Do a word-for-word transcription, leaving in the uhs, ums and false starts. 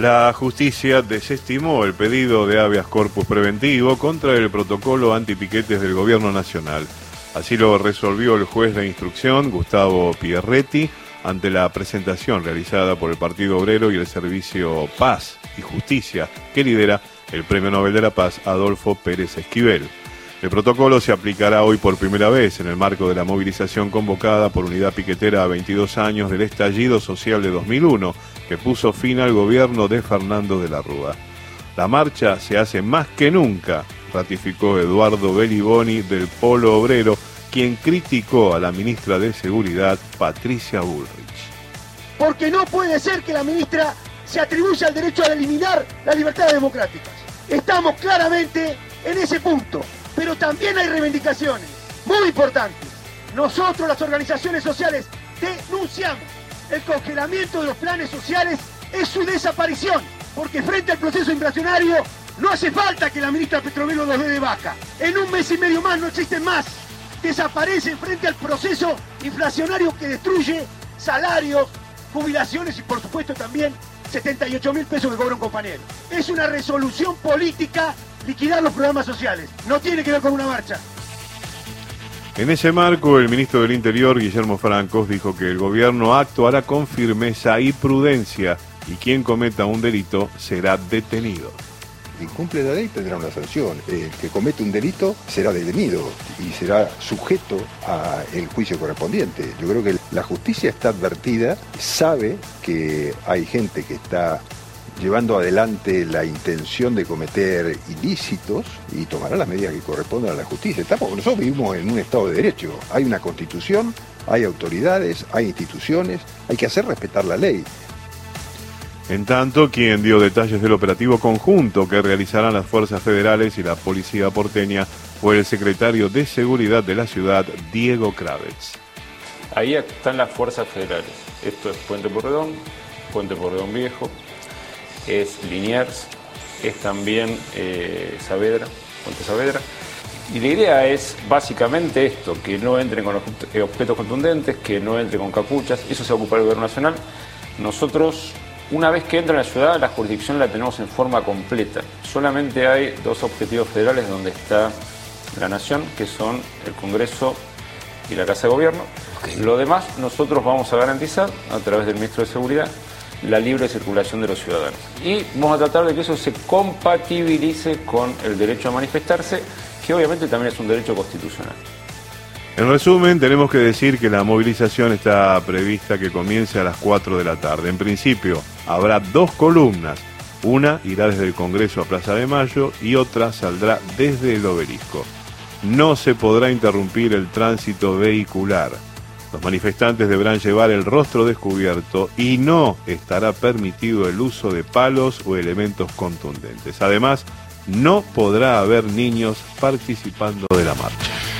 La justicia desestimó el pedido de habeas corpus preventivo contra el protocolo antipiquetes del gobierno nacional. Así lo resolvió el juez de instrucción, Gustavo Pierretti, ante la presentación realizada por el Partido Obrero y el Servicio Paz y Justicia, que lidera el Premio Nobel de la Paz, Adolfo Pérez Esquivel. El protocolo se aplicará hoy por primera vez en el marco de la movilización convocada por Unidad Piquetera a veintidós años del estallido social de dos mil uno, que puso fin al gobierno de Fernando de la Rúa. La marcha se hace más que nunca, ratificó Eduardo Beliboni del Polo Obrero, quien criticó a la ministra de Seguridad, Patricia Bullrich. Porque no puede ser que la ministra se atribuya el derecho a eliminar las libertades democráticas. Estamos claramente en ese punto, pero también hay reivindicaciones muy importantes. Nosotros, las organizaciones sociales, denunciamos el congelamiento de los planes sociales, es su desaparición, porque frente al proceso inflacionario no hace falta que la ministra Petrovelo los dé de baja. En un mes y medio más no existen más. Desaparecen frente al proceso inflacionario que destruye salarios, jubilaciones y por supuesto también setenta y ocho mil pesos que cobra un compañero. Es una resolución política liquidar los programas sociales. No tiene que ver con una marcha. En ese marco, el ministro del Interior, Guillermo Francos, dijo que el gobierno actuará con firmeza y prudencia y quien cometa un delito será detenido. Quien cumple la ley tendrá una sanción. El que comete un delito será detenido y será sujeto al juicio correspondiente. Yo creo que la justicia está advertida, sabe que hay gente que está llevando adelante la intención de cometer ilícitos y tomará las medidas que correspondan a la justicia. Estamos, nosotros vivimos en un Estado de Derecho, hay una Constitución, hay autoridades, hay instituciones, hay que hacer respetar la ley. En tanto, quien dio detalles del operativo conjunto que realizarán las fuerzas federales y la policía porteña fue el secretario de Seguridad de la ciudad, Diego Kravetz. Ahí están las fuerzas federales. Esto es Puente Porredón, Puente Porredón Viejo, es Liniers, es también eh, Saavedra, Puente Saavedra. Y la idea es básicamente esto, que no entren con objetos contundentes, que no entren con capuchas, eso se va a ocupar el gobierno nacional. Nosotros, una vez que entra en la ciudad, la jurisdicción la tenemos en forma completa. Solamente hay dos objetivos federales donde está la nación, que son el Congreso y la Casa de Gobierno. Okay. Lo demás nosotros vamos a garantizar, a través del Ministro de Seguridad, la libre circulación de los ciudadanos. Y vamos a tratar de que eso se compatibilice con el derecho a manifestarse, que obviamente también es un derecho constitucional. En resumen, tenemos que decir que la movilización está prevista que comience a las cuatro de la tarde. En principio, habrá dos columnas. Una irá desde el Congreso a Plaza de Mayo y otra saldrá desde el Obelisco. No se podrá interrumpir el tránsito vehicular. Los manifestantes deberán llevar el rostro descubierto y no estará permitido el uso de palos o elementos contundentes. Además, no podrá haber niños participando de la marcha.